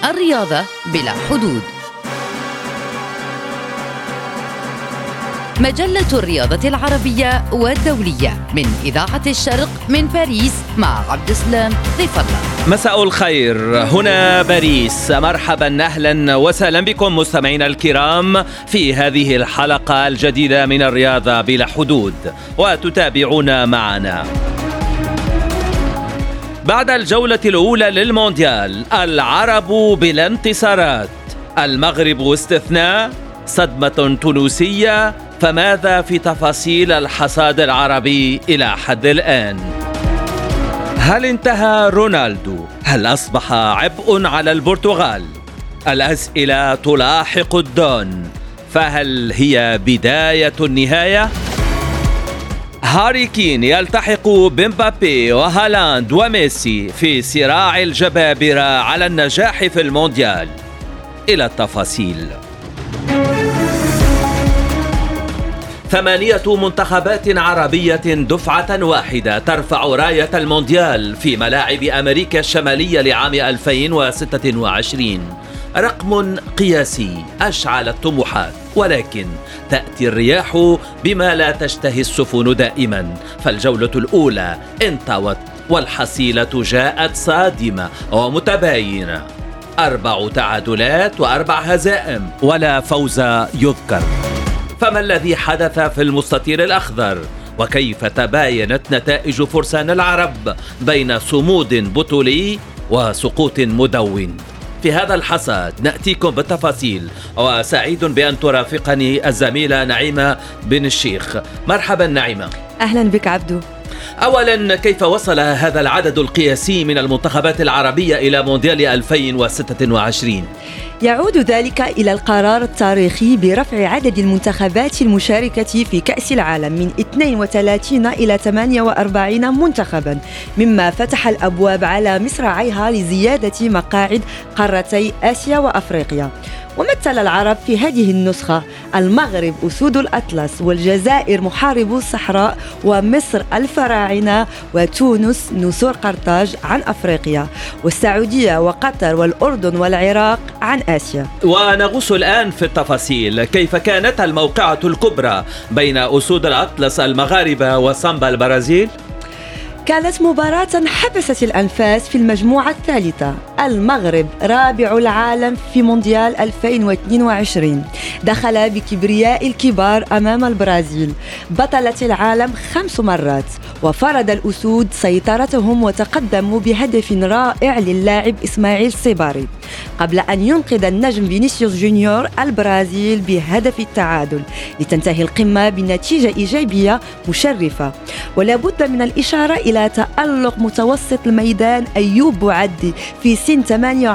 الرياضة بلا حدود. مجلة الرياضة العربية والدولية من إذاعة الشرق من باريس مع عبد السلام ضيف الله. مساء الخير، هنا باريس. مرحبا، أهلا وسهلا بكم مستمعينا الكرام في هذه الحلقة الجديدة من الرياضة بلا حدود، وتتابعون معنا. بعد الجولة الأولى للمونديال، العرب بلا انتصارات، المغرب استثناء، صدمة تونسية، فماذا في تفاصيل الحصاد العربي إلى حد الآن؟ هل انتهى رونالدو؟ هل أصبح عبء على البرتغال؟ الأسئلة تلاحق الدون، فهل هي بداية النهاية؟ هاري كين يلتحق بمبابي وهالاند وميسي في صراع الجبابرة على النجاح في المونديال. إلى التفاصيل. 8 منتخبات عربية دفعة واحدة ترفع راية المونديال في ملاعب أمريكا الشمالية لعام 2026. رقم قياسي أشعل الطموحات، ولكن تأتي الرياح بما لا تشتهي السفن دائما، فالجولة الأولى انطوت والحصيلة جاءت صادمة ومتباينة: 4 تعادلات و4 هزائم ولا فوز يذكر. فما الذي حدث في المستطيل الأخضر؟ وكيف تباينت نتائج فرسان العرب بين صمود بطولي وسقوط مدون؟ في هذا الحصاد نأتيكم بالتفاصيل، وسعيد بأن ترافقني الزميلة نعيمة بن الشيخ. مرحبا نعيمة. أهلا بك عبدو. أولا، كيف وصل هذا العدد القياسي من المنتخبات العربية إلى مونديال 2026؟ يعود ذلك إلى القرار التاريخي برفع عدد المنتخبات المشاركة في كأس العالم من 32 إلى 48 منتخبا، مما فتح الأبواب على مصراعيها لزيادة مقاعد قارتي آسيا وأفريقيا. ومثل العرب في هذه النسخة المغرب أسود الأطلس، والجزائر محاربو الصحراء، ومصر الفراعنة، وتونس نسور قرطاج عن أفريقيا، والسعودية وقطر والأردن والعراق عن آسيا. ونغوص الآن في التفاصيل. كيف كانت الموقعة الكبرى بين أسود الأطلس المغاربة وسامبا البرازيل؟ كانت مباراة حبست الأنفاس في المجموعة الثالثة. المغرب رابع العالم في مونديال 2022 دخل بكبرياء الكبار أمام البرازيل بطلة العالم 5 مرات، وفرض الأسود سيطرتهم وتقدموا بهدف رائع للاعب إسماعيل صباري، قبل أن ينقذ النجم فينيسيوس جونيور البرازيل بهدف التعادل، لتنتهي القمة بنتيجة إيجابية مشرفة. ولا بد من الإشارة إلى تألق متوسط الميدان أيوب بوعدي في سن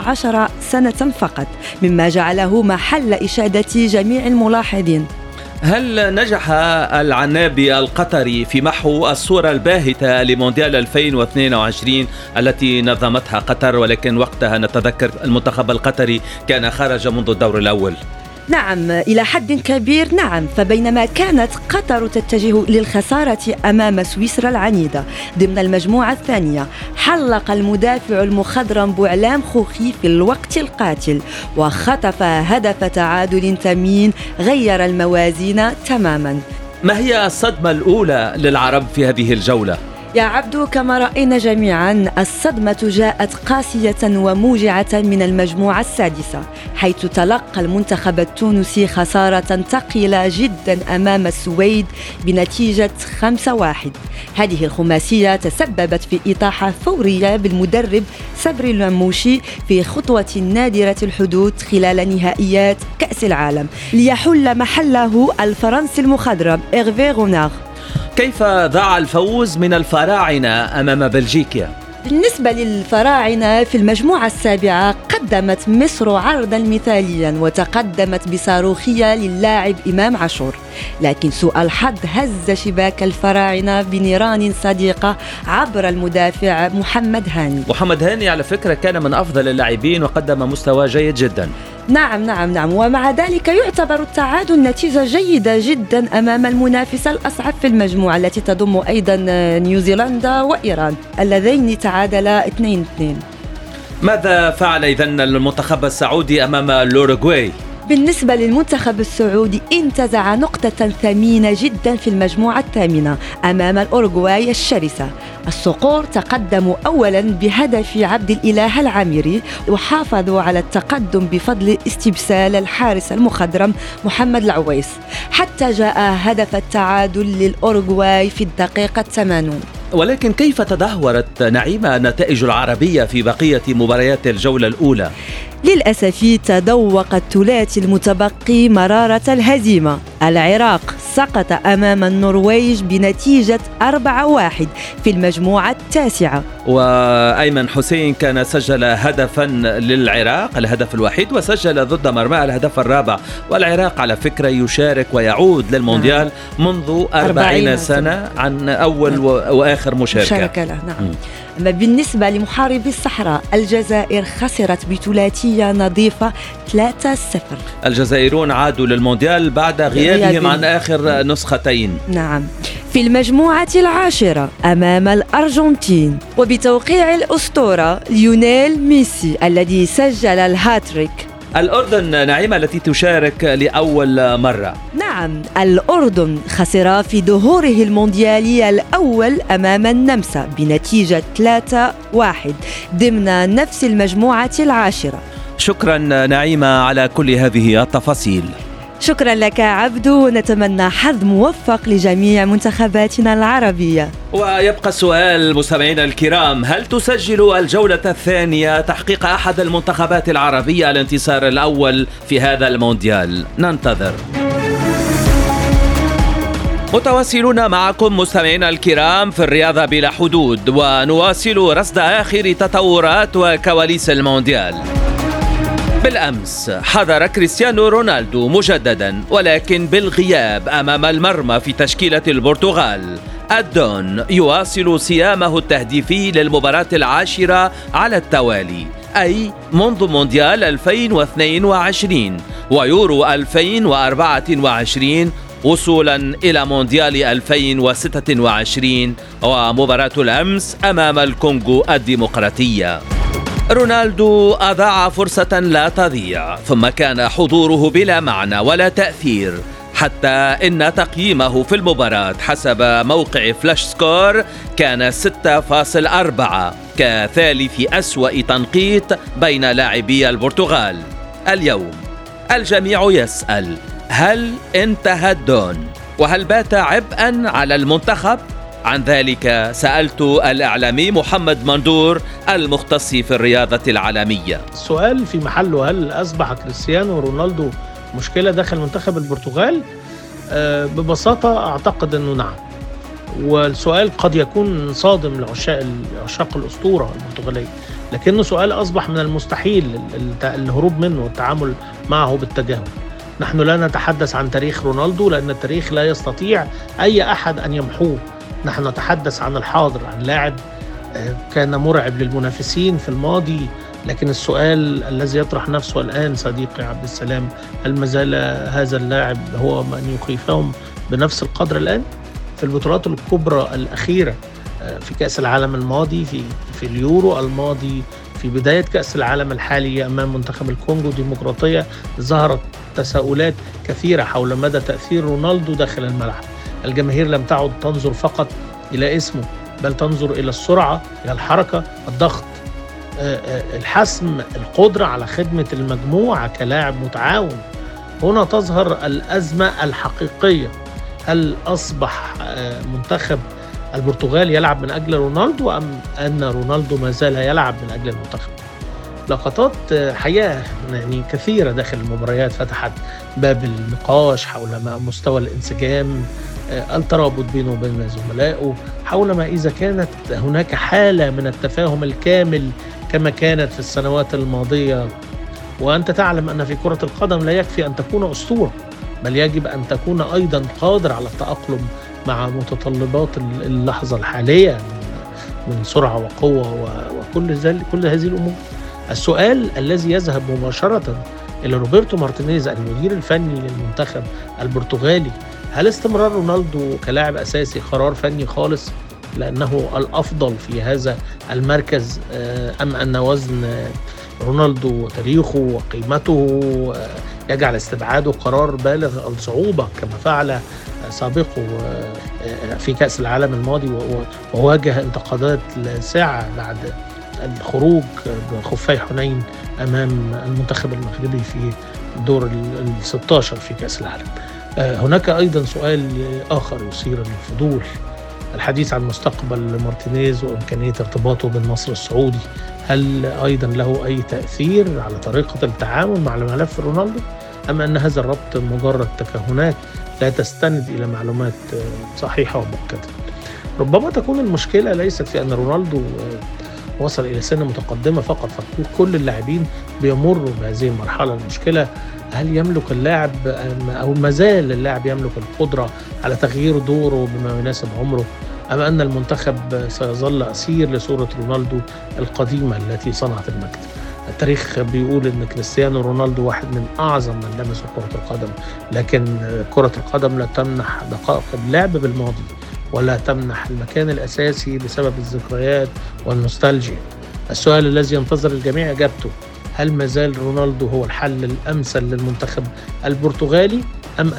18 سنة فقط، مما جعله محل إشادة جميع الملاحظين. هل نجح العنابي القطري في محو الصورة الباهتة لمونديال 2022 التي نظمتها قطر، ولكن وقتها نتذكر المنتخب القطري كان خرج منذ الدور الأول؟ نعم، إلى حد كبير نعم. فبينما كانت قطر تتجه للخسارة أمام سويسرا العنيدة ضمن المجموعة الثانية، حلق المدافع المخضرم بوعلام خوخي في الوقت القاتل وخطف هدف تعادل ثمين غير الموازين تماما. ما هي الصدمة الأولى للعرب في هذه الجولة؟ يا عبدو، كما رأينا جميعا الصدمة جاءت قاسية وموجعة من المجموعة السادسة، حيث تلقى المنتخب التونسي خسارة ثقيلة جدا أمام السويد بنتيجة 5-1. هذه الخماسية تسببت في إطاحة فورية بالمدرب صبري المموشي في خطوة نادرة الحدوث خلال نهائيات كأس العالم، ليحل محله الفرنسي المخضرم إيرفي رونار. كيف ضاع الفوز من الفراعنة أمام بلجيكا؟ بالنسبة للفراعنة في المجموعة السابعة، قدمت مصر عرضا مثاليا وتقدمت بصاروخية للاعب إمام عاشور، لكن سوء الحظ هز شباك الفراعنة بنيران صديقة عبر المدافع محمد هاني. محمد هاني على فكرة كان من أفضل اللاعبين وقدم مستوى جيد جدا. نعم، ومع ذلك يعتبر التعادل نتيجة جيدة جدا أمام المنافسة الأصعب في المجموعة التي تضم أيضا نيوزيلندا وإيران اللذين تعادلا 2-2. ماذا فعل إذن المنتخب السعودي أمام الأوروغواي؟ بالنسبة للمنتخب السعودي انتزع نقطة ثمينة جدا في المجموعة الثامنة أمام الأوروغواي الشرسة. الصقور تقدموا أولا بهدف عبد الإله العامري وحافظوا على التقدم بفضل استبسال الحارس المخضرم محمد العويس، حتى جاء هدف التعادل للأوروغواي في الدقيقة 80. ولكن كيف تدهورت نعيمة النتائج العربية في بقية مباريات الجولة الأولى؟ للأسف تذوق الثلاثي المتبقي مرارة الهزيمة. العراق سقط أمام النرويج بنتيجة 4-1 في المجموعة التاسعة، وأيمن حسين كان سجل هدفا للعراق، الهدف الوحيد، وسجل ضد مرمى الهدف الرابع. والعراق على فكرة يشارك ويعود للمونديال منذ 40 سنة عن أول وآخر مشاركة له. نعم. أما بالنسبة لمحاربي الصحراء، الجزائر خسرت بثلاثية نظيفة 3-0. الجزائريون عادوا للمونديال بعد غيابهم عن آخر نسختين. نعم. في المجموعة العاشرة أمام الأرجنتين، وبتوقيع الأسطورة ليونيل ميسي الذي سجل الهاتريك. الأردن نعيمة التي تشارك لأول مرة. نعم، الأردن خسر في ظهوره المونديالي الأول أمام النمسا بنتيجة 3-1 ضمن نفس المجموعة العاشرة. شكرا نعيمة على كل هذه التفاصيل. شكرا لك عبد، ونتمنى حظ موفق لجميع منتخباتنا العربية. ويبقى السؤال مستمعينا الكرام، هل تسجل الجولة الثانية تحقيق أحد المنتخبات العربية الانتصار الأول في هذا المونديال؟ ننتظر. متواصلون معكم مستمعينا الكرام في الرياضة بلا حدود، ونواصل رصد آخر تطورات وكواليس المونديال. بالأمس حضر كريستيانو رونالدو مجددا، ولكن بالغياب أمام المرمى في تشكيلة البرتغال. الدون يواصل صيامه التهديفي للمباراة العاشرة على التوالي، أي منذ مونديال 2022 ويورو 2024 وصولا إلى مونديال 2026 ومباراة الأمس أمام الكونغو الديمقراطية. رونالدو أضاع فرصة لا تضيع، ثم كان حضوره بلا معنى ولا تأثير، حتى إن تقييمه في المباراة حسب موقع فلاش سكور كان 6.4 كثالث أسوأ تنقيط بين لاعبي البرتغال. اليوم الجميع يسأل: هل انتهى الدون؟ وهل بات عبئا على المنتخب؟ عن ذلك سألت الإعلامي محمد مندور المختص في الرياضة العالمية. السؤال في محله، هل أصبح كريستيانو رونالدو مشكلة داخل منتخب البرتغال؟ ببساطة أعتقد أنه نعم، والسؤال قد يكون صادم لعشاق الأسطورة البرتغالية، لكنه سؤال أصبح من المستحيل الهروب منه والتعامل معه بالتجاهل. نحن لا نتحدث عن تاريخ رونالدو، لأن التاريخ لا يستطيع أي أحد أن يمحوه. نحن نتحدث عن الحاضر، عن لاعب كان مرعب للمنافسين في الماضي. لكن السؤال الذي يطرح نفسه الآن صديقي عبد السلام، هل ما زال هذا اللاعب هو من يخيفهم بنفس القدر الآن؟ في البطولات الكبرى الأخيرة، في كأس العالم الماضي، في اليورو الماضي، في بداية كأس العالم الحالي أمام منتخب الكونغو الديمقراطية، ظهرت تساؤلات كثيرة حول مدى تأثير رونالدو داخل الملعب. الجماهير لم تعد تنظر فقط إلى اسمه، بل تنظر إلى السرعة، إلى الحركة، الضغط، الحسم، القدرة على خدمة المجموعة كلاعب متعاون. هنا تظهر الأزمة الحقيقية. هل أصبح منتخب البرتغال يلعب من أجل رونالدو، أم أن رونالدو ما زال يلعب من أجل المنتخب؟ لقطات حياة يعني كثيرة داخل المباريات فتحت باب النقاش حول مستوى الانسجام، الترابط بينه وبين زملائه، حول ما إذا كانت هناك حالة من التفاهم الكامل كما كانت في السنوات الماضية. وأنت تعلم أن في كرة القدم لا يكفي أن تكون أسطورة، بل يجب أن تكون أيضا قادر على التأقلم مع متطلبات اللحظة الحالية من سرعة وقوة وكل هذه الأمور. السؤال الذي يذهب مباشرة إلى روبرتو مارتينيز المدير الفني للمنتخب البرتغالي، هل استمرار رونالدو كلاعب أساسي قرار فني خالص؟ لأنه الأفضل في هذا المركز، أم أن وزن رونالدو وتاريخه وقيمته يجعل استبعاده قرار بالغ الصعوبة كما فعل سابقه في كأس العالم الماضي، وواجه انتقادات ساعة بعد الخروج بخفي حنين أمام المنتخب المغربي في دور 16 في كأس العالم. هناك أيضا سؤال آخر يثير الفضول، الحديث عن مستقبل مارتينيز وإمكانية ارتباطه بالنصر السعودي. هل أيضا له أي تأثير على طريقة التعامل مع ملف رونالدو، أم أن هذا الربط مجرد تكهنات لا تستند إلى معلومات صحيحة ومؤكدة؟ ربما تكون المشكلة ليست في أن رونالدو وصل إلى سن متقدمة فقط، فكل اللاعبين بيمروا بهذه المرحلة. المشكلة هل يملك اللاعب أو ما زال اللاعب يملك القدرة على تغيير دوره بما يناسب عمره، أم أن المنتخب سيظل أسير لصورة رونالدو القديمة التي صنعت المجد؟ التاريخ بيقول أن كريستيانو رونالدو واحد من أعظم من لمسوا كرة القدم، لكن كرة القدم لا تمنح دقائق اللعب بالماضي ولا تمنح المكان الأساسي بسبب الذكريات والنوستالجيا. السؤال الذي ينتظر الجميع إجابته، هل ما زال رونالدو هو الحل الأمثل للمنتخب البرتغالي، أم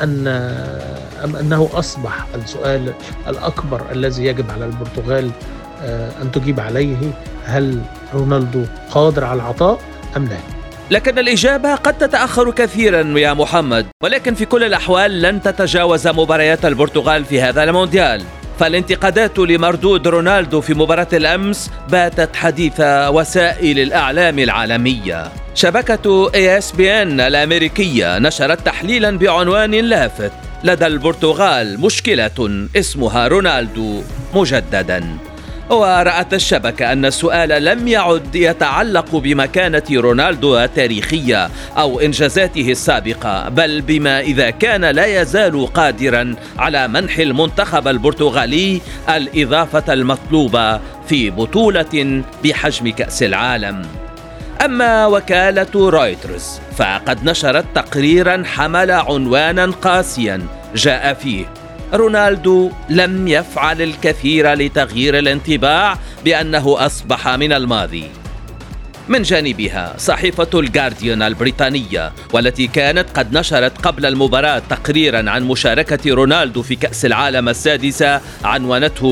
أنه أصبح السؤال الأكبر الذي يجب على البرتغال أن تجيب عليه، هل رونالدو قادر على العطاء أم لا؟ لكن الإجابة قد تتأخر كثيرا يا محمد، ولكن في كل الأحوال لن تتجاوز مباريات البرتغال في هذا المونديال. فالانتقادات لمردود رونالدو في مباراة الأمس باتت حديث وسائل الإعلام العالمية. شبكة ESPN الأمريكية نشرت تحليلا بعنوان لافت: لدى البرتغال مشكلة اسمها رونالدو مجددا. ورأت الشبكة أن السؤال لم يعد يتعلق بمكانة رونالدو التاريخية أو إنجازاته السابقة، بل بما إذا كان لا يزال قادرا على منح المنتخب البرتغالي الإضافة المطلوبة في بطولة بحجم كأس العالم. أما وكالة رويترز فقد نشرت تقريرا حمل عنوانا قاسيا جاء فيه: رونالدو لم يفعل الكثير لتغيير الانطباع بأنه أصبح من الماضي. من جانبها صحيفة الجارديان البريطانية، والتي كانت قد نشرت قبل المباراة تقريرا عن مشاركة رونالدو في كأس العالم السادسة عنوانته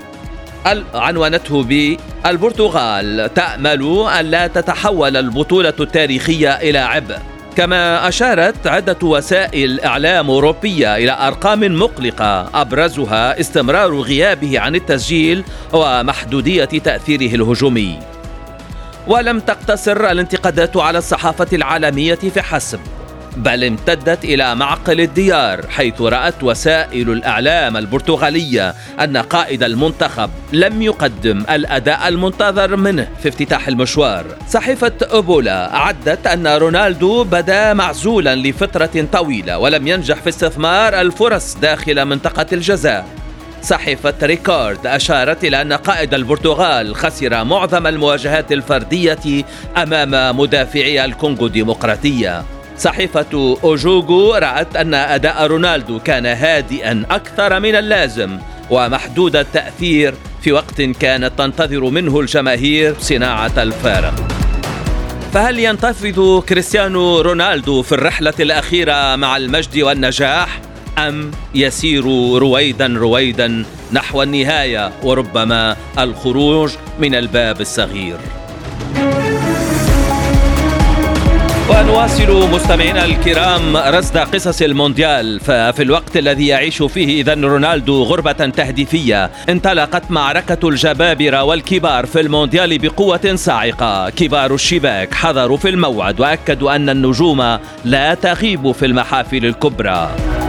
ب البرتغال تأمل أن لا تتحول البطولة التاريخية إلى عبء. كما أشارت عدة وسائل إعلام أوروبية إلى أرقام مقلقة أبرزها استمرار غيابه عن التسجيل ومحدودية تأثيره الهجومي. ولم تقتصر الانتقادات على الصحافة العالمية فحسب، بل امتدت إلى معقل الديار، حيث رأت وسائل الإعلام البرتغالية أن قائد المنتخب لم يقدم الأداء المنتظر منه في افتتاح المشوار. صحيفة أوبولا عدت أن رونالدو بدا معزولا لفترة طويلة ولم ينجح في استثمار الفرص داخل منطقة الجزاء. صحيفة ريكارد أشارت إلى أن قائد البرتغال خسر معظم المواجهات الفردية أمام مدافعي الكونغو الديمقراطية. صحيفة أوجوغو رأت أن أداء رونالدو كان هادئا أكثر من اللازم ومحدود التأثير في وقت كانت تنتظر منه الجماهير صناعة الفارق. فهل ينتفض كريستيانو رونالدو في الرحلة الأخيرة مع المجد والنجاح، أم يسير رويدا نحو النهاية وربما الخروج من الباب الصغير؟ ونواصل مستمعينا الكرام رصد قصص المونديال. ففي الوقت الذي يعيش فيه إذن رونالدو غربة تهديفية، انطلقت معركة الجبابرة والكبار في المونديال بقوة صاعقة. كبار الشباك حضروا في الموعد وأكدوا أن النجوم لا تغيب في المحافل الكبرى.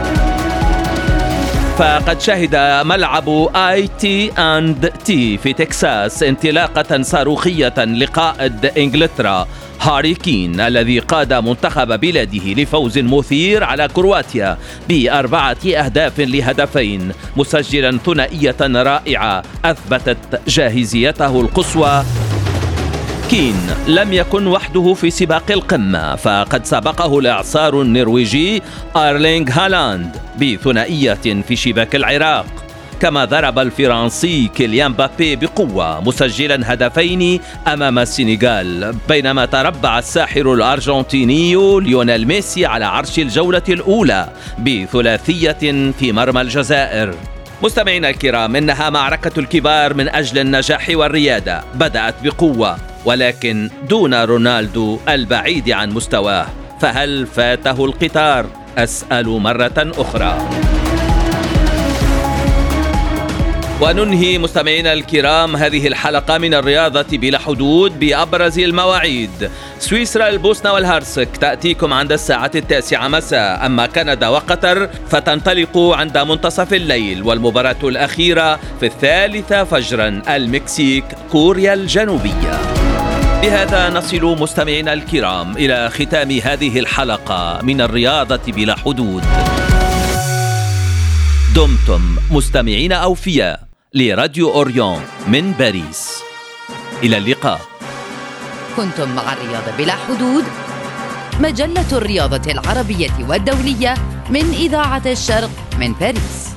فقد شهد ملعب IT&T في تكساس انطلاقة صاروخية لقائد إنجلترا هاري كين، الذي قاد منتخب بلاده لفوز مثير على كرواتيا ب4 أهداف لهدفين، مسجلا ثنائية رائعة أثبتت جاهزيته القصوى. كين لم يكن وحده في سباق القمة، فقد سبقه الإعصار النرويجي أرلينغ هالاند بثنائية في شباك العراق. كما ضرب الفرنسي كيليان مبابي بقوة مسجلا هدفين أمام السنغال، بينما تربع الساحر الأرجنتيني ليونيل ميسي على عرش الجولة الأولى بثلاثية في مرمى الجزائر. مستمعينا الكرام، إنها معركة الكبار من أجل النجاح والريادة، بدأت بقوة ولكن دون رونالدو البعيد عن مستواه، فهل فاته القطار؟ أسأل مرة أخرى. وننهي مستمعينا الكرام هذه الحلقة من الرياضة بلا حدود بأبرز المواعيد. سويسرا البوسنة والهرسك تأتيكم عند الساعة 9 مساء، أما كندا وقطر فتنطلق عند منتصف الليل، والمباراة الأخيرة في 3 فجرا المكسيك كوريا الجنوبية. بهذا نصل مستمعينا الكرام إلى ختام هذه الحلقة من الرياضة بلا حدود. دمتم مستمعين أوفياء لراديو أوريون من باريس. إلى اللقاء. كنتم مع الرياضة بلا حدود، مجلة الرياضة العربية والدولية من إذاعة الشرق من باريس.